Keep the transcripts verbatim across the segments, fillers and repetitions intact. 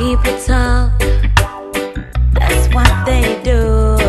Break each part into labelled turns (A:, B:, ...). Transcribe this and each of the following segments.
A: People talk, that's what they do,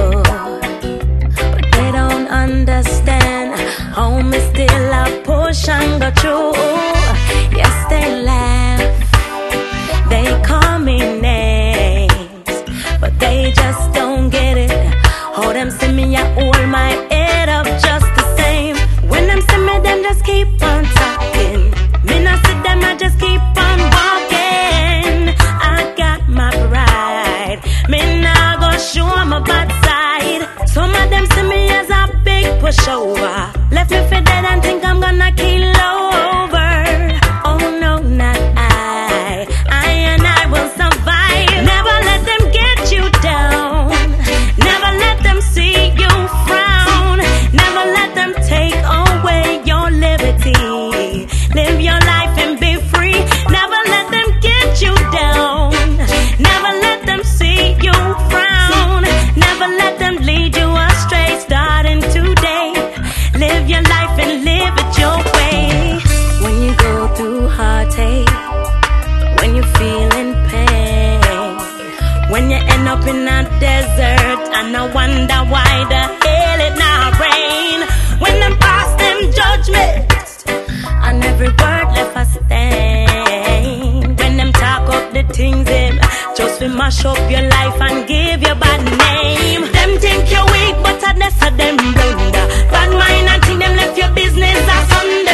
A: but they don't understand. Home is still a push and go through. Yes, they laugh, they call me names, but they just don't get it. How them see me, I hold my head up just the same. When them see me, them just keep on talking. Me not see them, I just keep on walking. I got my pride, me nah go show my bad side. Some of them see me as a big pushover, left me for dead and think I'm gonna kill over. Oh no, not I, I and I will survive. Never let them get you down, never let them see you frown, never let them take away your liberty. Live your life and be free. Never let them get you down, never let them see you frown, never let them lead you astray. Starting today, live your life and live it your way. When you go through heartache, when you feel in pain, when you end up in a desert and I wonder why the hell it not rain. When them pass them judgments and every word left a stain. When them talk up the things them just to mash up your life and give you bad name. Them think you're weak but I never them blunder. Bad mind and think them left your business asunder.